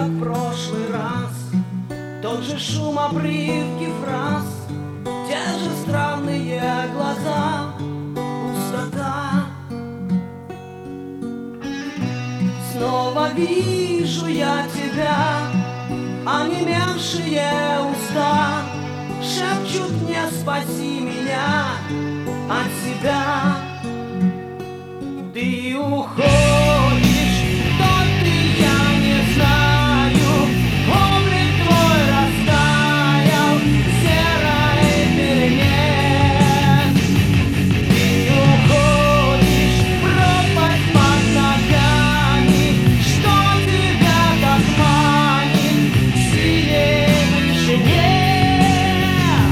как в прошлый раз. Тот же шум обрывки фраз, те же странные глаза, пустота. Снова вижу я тебя, онемевшие уста шепчут мне: спаси меня от себя. Ты уходишь, кто ты, я не знаю. Облик твой растаял в серой пелене. Ты уходишь, пропасть под ногами, что тебя так манит в синей вышине.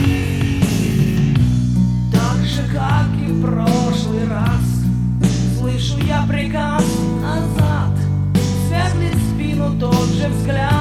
Так же, как и в прошлый раз, слышу я приказ назад, светлит спину тот же взгляд.